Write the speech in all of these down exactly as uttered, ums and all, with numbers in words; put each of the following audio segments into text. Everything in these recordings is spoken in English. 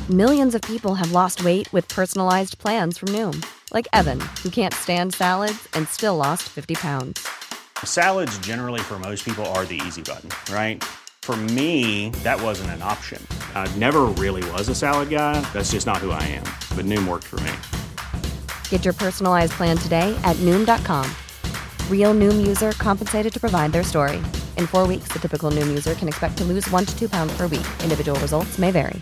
Millions of people have lost weight with personalized plans from Noom. Like Evan, who can't stand salads and still lost fifty pounds. Salads generally for most people are the easy button, right? For me, that wasn't an option. I never really was a salad guy. That's just not who I am. But Noom worked for me. Get your personalized plan today at Noom dot com. Real Noom user compensated to provide their story. In four weeks, the typical Noom user can expect to lose one to two pounds per week. Individual results may vary.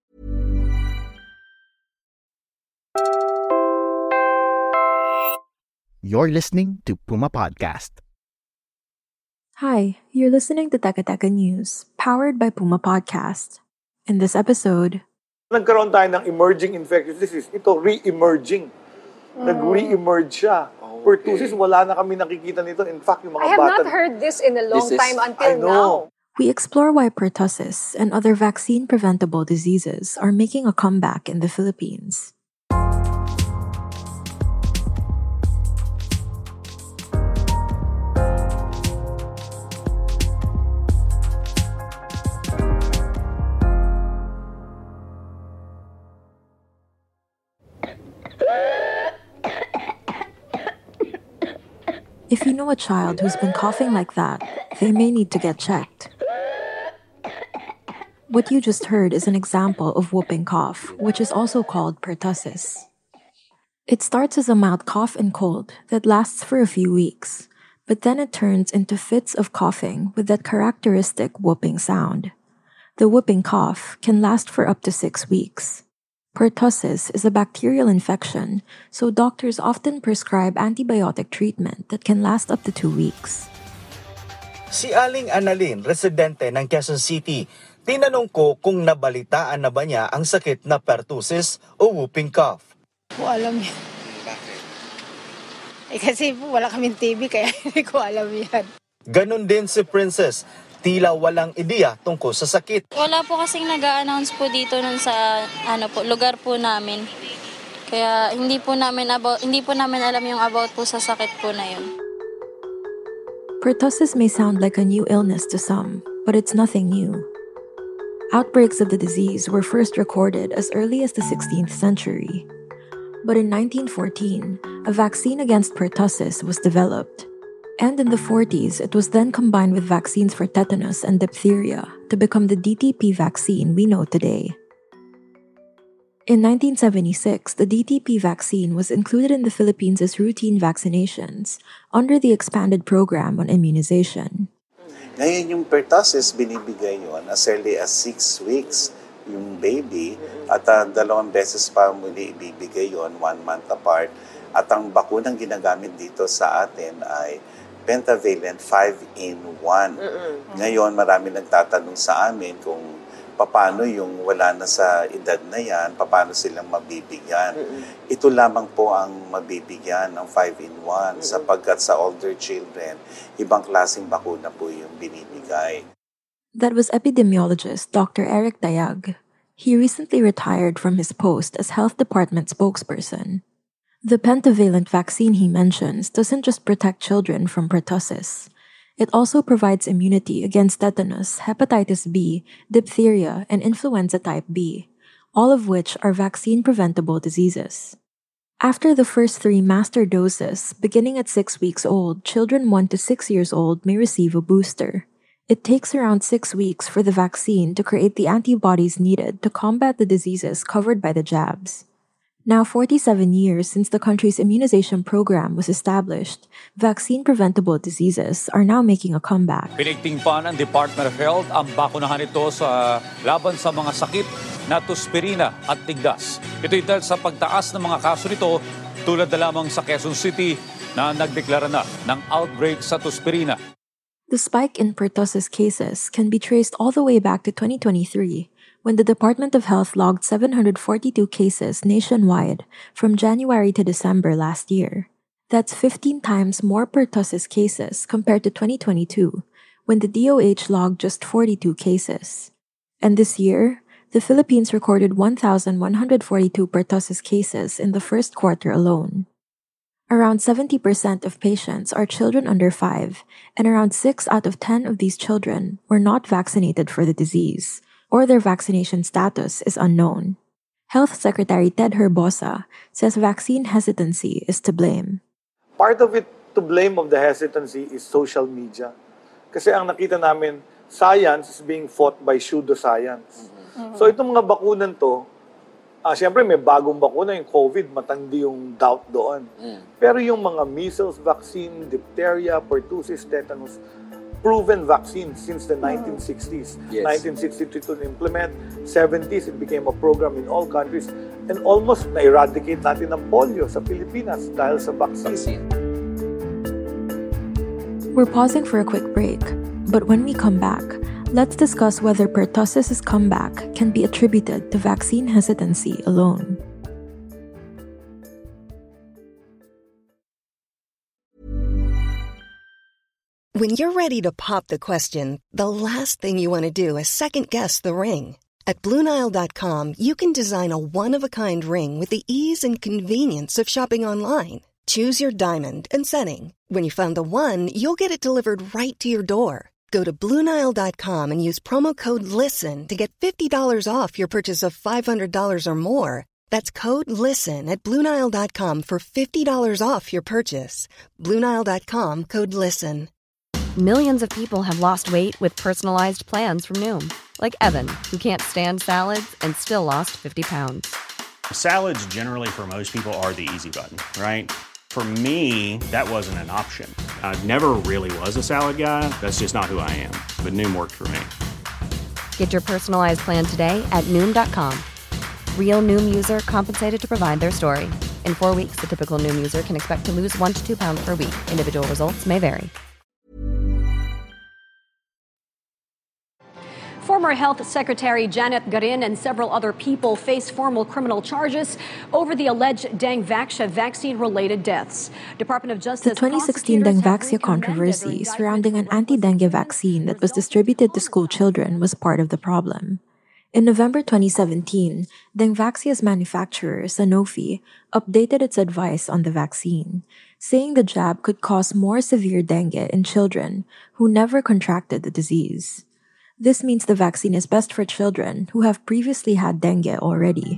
You're listening to Puma Podcast. Hi, you're listening to Teka Teka News, powered by Puma Podcast. In this episode, nagkaroon tayo ng emerging infectious disease. Ito, re-emerging. Nag-re-emerge siya. Okay. Pertussis, wala na kami nakikita nito. In fact, yung mga I have bata... not heard this in a long This is- time until I know. now. we explore why pertussis and other vaccine-preventable diseases are making a comeback in the Philippines. If you know a child who's been coughing like that, they may need to get checked. What you just heard is an example of whooping cough, which is also called pertussis. It starts as a mild cough and cold that lasts for a few weeks, but then it turns into fits of coughing with that characteristic whooping sound. The whooping cough can last for up to six weeks. Pertussis is a bacterial infection, so doctors often prescribe antibiotic treatment that can last up to two weeks. Si Aling Annalyn, residente ng Quezon City, tinanong ko kung nabalitaan na ba niya ang sakit na pertussis o whooping cough. Po alam yan. Eh kasi po wala kaming T V kaya hindi ko alam yan. Ganon din si Princess, tila walang ideya tungkol sa sakit. Wala po kasing nag-a-announce po dito nun sa ano po, lugar po namin. Kaya hindi po namin about hindi po namin alam yung about po sa sakit po na yun. Pertussis may sound like a new illness to some, but it's nothing new. Outbreaks of the disease were first recorded as early as the sixteenth century. But in nineteen fourteen, a vaccine against pertussis was developed. And in the forties, it was then combined with vaccines for tetanus and diphtheria to become the D T P vaccine we know today. In nineteen seventy-six, the D T P vaccine was included in the Philippines as routine vaccinations under the expanded program on immunization. Ngayon yung pertussis, binibigay yun as early as six weeks yung baby at uh, dalawang beses pa muli ibibigay yun, one month apart. At ang bakunang ginagamit dito sa atin ay pentavalent five in one. Ngayon, marami nagtatanong sa amin kung paano yung wala na sa edad na yan, paano silang mabibigyan. Ito lamang po ang mabibigyan ng five in one sapagkat sa older children, ibang klaseng bakuna po yung binibigay. That was epidemiologist Doctor Eric Dayag. He recently retired from his post as Health Department spokesperson. The pentavalent vaccine he mentions doesn't just protect children from pertussis. It also provides immunity against tetanus, hepatitis B, diphtheria, and influenza type B, all of which are vaccine-preventable diseases. After the first three master doses, beginning at six weeks old, children one to six years old may receive a booster. It takes around six weeks for the vaccine to create the antibodies needed to combat the diseases covered by the jabs. Now forty-seven years since the country's immunization program was established, vaccine-preventable diseases are now making a comeback. Pinigting pa ng Department of Health ang bakunahan ito sa laban sa mga sakit na tuspirina at tigdas. Ito'y dahil sa pagtaas ng mga kaso nito tulad na lamang sa Quezon City na nagdeklara na ng outbreak sa tuspirina. The spike in pertussis cases can be traced all the way back to twenty twenty-three, when the Department of Health logged seven hundred forty-two cases nationwide from January to December last year. That's fifteen times more pertussis cases compared to twenty twenty-two, when the D O H logged just forty-two cases. And this year, the Philippines recorded one thousand one hundred forty-two pertussis cases in the first quarter alone. Around seventy percent of patients are children under five, and around six out of ten of these children were not vaccinated for the disease, or their vaccination status is unknown. Health Secretary Ted Herbosa says vaccine hesitancy is to blame. Part of it to blame of the hesitancy is social media. Kasi ang nakita namin, science is being fought by pseudoscience. Mm-hmm. So itong mga bakunan to, ah, siyempre may bagong bakuna, yung COVID, matandi yung doubt doon. Mm. Pero yung mga measles vaccine, diphtheria, pertussis, tetanus, proven vaccines since the nineteen sixties. Yes. nineteen sixty-three to implement, seventies it became a program in all countries, and almost na-eradicate natin ang polio sa Pilipinas dahil sa vaccine. We're pausing for a quick break, but when we come back, let's discuss whether pertussis's comeback can be attributed to vaccine hesitancy alone. When you're ready to pop the question, the last thing you want to do is second-guess the ring. At Blue Nile dot com, you can design a one-of-a-kind ring with the ease and convenience of shopping online. Choose your diamond and setting. When you find the one, you'll get it delivered right to your door. Go to Blue Nile dot com and use promo code LISTEN to get fifty dollars off your purchase of five hundred dollars or more. That's code LISTEN at Blue Nile dot com for fifty dollars off your purchase. Blue Nile dot com, code LISTEN. Millions of people have lost weight with personalized plans from Noom. Like Evan, who can't stand salads and still lost fifty pounds. Salads generally for most people are the easy button, right? For me, that wasn't an option. I never really was a salad guy. That's just not who I am. But Noom worked for me. Get your personalized plan today at Noom dot com. Real Noom user compensated to provide their story. In four weeks, the typical Noom user can expect to lose one to two pounds per week. Individual results may vary. Former Health Secretary Janet Garin and several other people face formal criminal charges over the alleged Dengvaxia vaccine-related deaths. Department of Justice. The twenty sixteen Dengvaxia controversy surrounding an anti-dengue vaccine that was distributed to school children was part of the problem. In November twenty seventeen, Dengvaxia's manufacturer, Sanofi, updated its advice on the vaccine, saying the jab could cause more severe dengue in children who never contracted the disease. This means the vaccine is best for children who have previously had dengue already.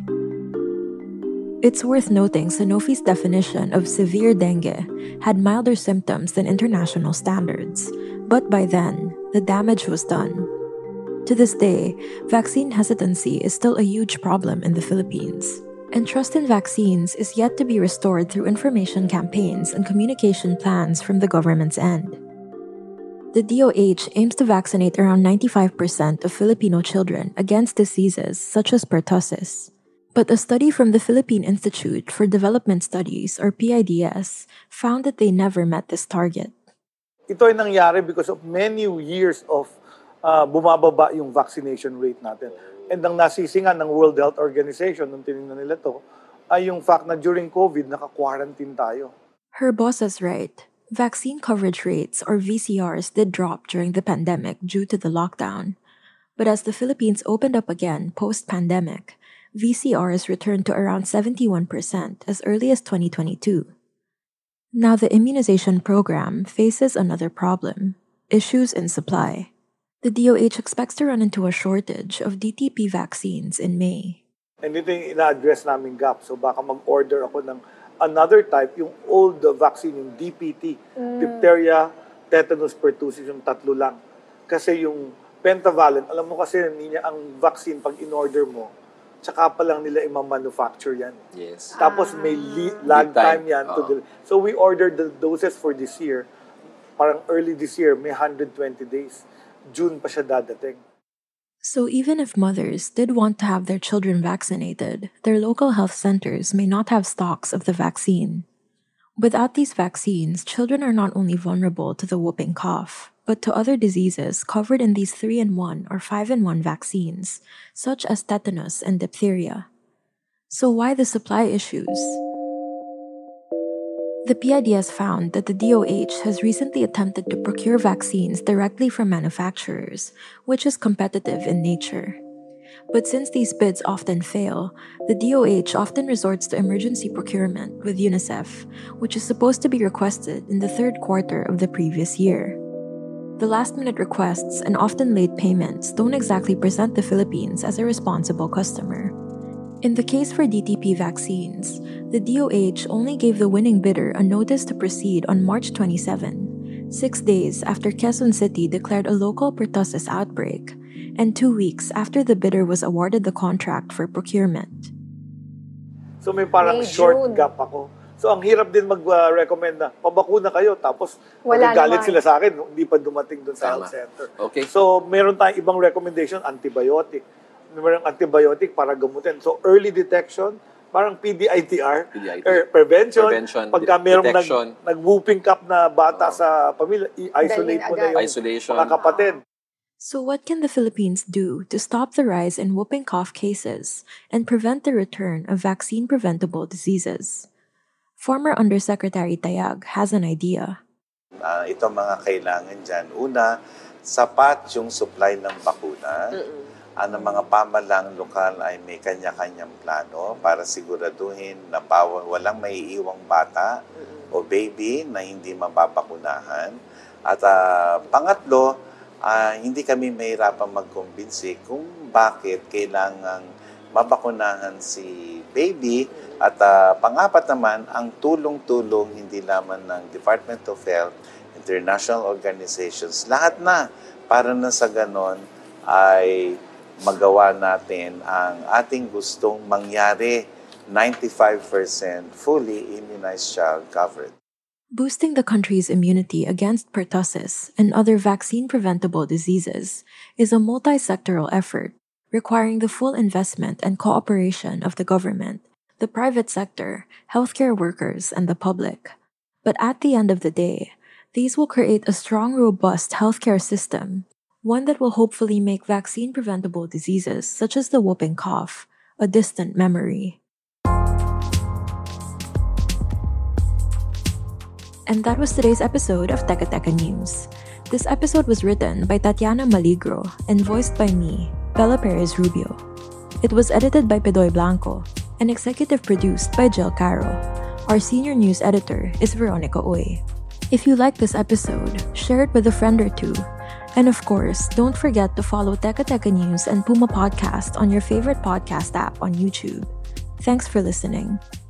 It's worth noting Sanofi's definition of severe dengue had milder symptoms than international standards, but by then, the damage was done. To this day, vaccine hesitancy is still a huge problem in the Philippines, and trust in vaccines is yet to be restored through information campaigns and communication plans from the government's end. The D O H aims to vaccinate around ninety-five percent of Filipino children against diseases such as pertussis. But a study from the Philippine Institute for Development Studies, or P I D S, found that they never met this target. Ito ay nangyari because of many years of uh, bumababa yung vaccination rate natin. And ang nasisingan ng World Health Organization, nung tinignan nila to, ay yung fact na during COVID, naka-quarantine tayo. Her boss is right. Vaccine coverage rates, or V C Rs, did drop during the pandemic due to the lockdown. But as the Philippines opened up again post-pandemic, V C Rs returned to around seventy-one percent as early as twenty twenty-two. Now the immunization program faces another problem: issues in supply. The D O H expects to run into a shortage of D T P vaccines in May. And ito yung ina-address namin gap. So baka mag-order ako ng another type, yung old vaccine, yung D P T, mm. diphtheria, tetanus, pertussis, yung tatlo lang. Kasi yung pentavalent, alam mo kasi niya ang vaccine pag in-order mo, tsaka pa lang nila ima-manufacture yan. Yes. Tapos may li- lag time yan. To the, so we ordered the doses for this year. Parang early this year, may one hundred twenty days. June pa siya dadating. So even if mothers did want to have their children vaccinated, their local health centers may not have stocks of the vaccine. Without these vaccines, children are not only vulnerable to the whooping cough, but to other diseases covered in these three in one or five in one vaccines, such as tetanus and diphtheria. So why the supply issues? The P I D S found that the D O H has recently attempted to procure vaccines directly from manufacturers, which is competitive in nature. But since these bids often fail, the D O H often resorts to emergency procurement with UNICEF, which is supposed to be requested in the third quarter of the previous year. The last-minute requests and often late payments don't exactly present the Philippines as a responsible customer. In the case for D T P vaccines, the D O H only gave the winning bidder a notice to proceed on March twenty-seventh, six days after Quezon City declared a local pertussis outbreak, and two weeks after the bidder was awarded the contract for procurement. So may parang May short June. gap ako. So ang hirap din mag-recommend na pabakuna kayo tapos Wala magagalit naman. sila sa akin hindi pa dumating doon sa Tama. health center. Okay. So meron tayong ibang recommendation, antibiotic. Meron antibiotic para gamutin. So early detection, parang P D I T R, P D I T R. er, prevention, Prevention, pagka merong nag, detection. nag-whooping cough na bata sa pamilya, i-isolate Dalhin mo na agad. yung Isolation. mga kapatid. So, what can the Philippines do to stop the rise in whooping cough cases and prevent the return of vaccine-preventable diseases? Former Undersecretary Tayag has an idea. Uh, ito mga kailangan dyan. Una, sapat yung supply ng bakuna. Ang mga pamalang lokal ay may kanya-kanyang plano para siguraduhin na bawal, walang maiiwang bata o baby na hindi mababakunahan. At uh, pangatlo, Uh, hindi kami mahirapan magkumbinsi kung bakit kailangang mabakunahan si baby. At uh, pangapat naman, ang tulong-tulong hindi lamang ng Department of Health, international organizations, lahat na para na sa ganon ay magawa natin ang ating gustong mangyari, ninety-five percent fully immunized child coverage. Boosting the country's immunity against pertussis and other vaccine-preventable diseases is a multi-sectoral effort requiring the full investment and cooperation of the government, the private sector, healthcare workers, and the public. But at the end of the day, these will create a strong, robust healthcare system, one that will hopefully make vaccine-preventable diseases such as the whooping cough a distant memory. And that was today's episode of Teka Teka News. This episode was written by Tatiana Maligro and voiced by me, Bella Perez Rubio. It was edited by Pedoy Blanco and executive produced by Jill Caro. Our senior news editor is Veronica Oy. If you like this episode, share it with a friend or two. And of course, don't forget to follow Teka Teka News and Puma Podcast on your favorite podcast app on YouTube. Thanks for listening.